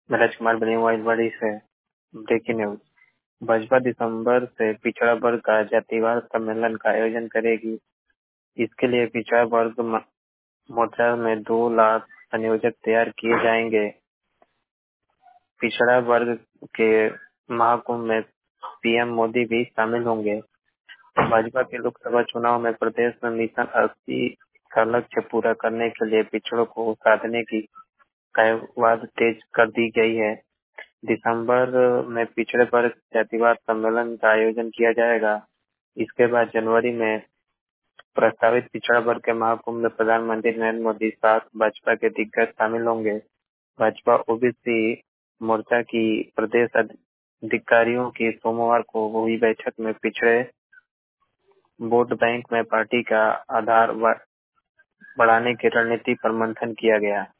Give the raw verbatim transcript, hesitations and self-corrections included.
मैं राजकुमार बनी मोबाइलवाड़ी से। Breaking news. भाजपा दिसंबर से पिछड़ा वर्ग का जातिवार सम्मेलन का आयोजन करेगी। इसके लिए पिछड़ा वर्ग म- मोर्चा में दो लाख संयोजक तैयार किए जाएंगे। पिछड़ा वर्ग के महाकुंभ में पीएम मोदी भी शामिल होंगे। भाजपा के लोकसभा चुनाव में प्रदेश में मिशन अस्सी का लक्ष्य पूरा करने के लिए पिछड़ों को साधने की कार्यवाही तेज कर दी गई है। दिसंबर में पिछड़े वर्ग जातिवाद सम्मेलन का आयोजन किया जाएगा। इसके बाद जनवरी में प्रस्तावित पिछड़ा वर्ग के महाकुंभ में प्रधानमंत्री नरेंद्र मोदी साथ भाजपा के दिग्गज शामिल होंगे। भाजपा ओबीसी मोर्चा की प्रदेश अधिकारियों की सोमवार को हुई बैठक में पिछड़े वोट बैंक में पार्टी का आधार बढ़ाने की रणनीति पर मंथन किया गया।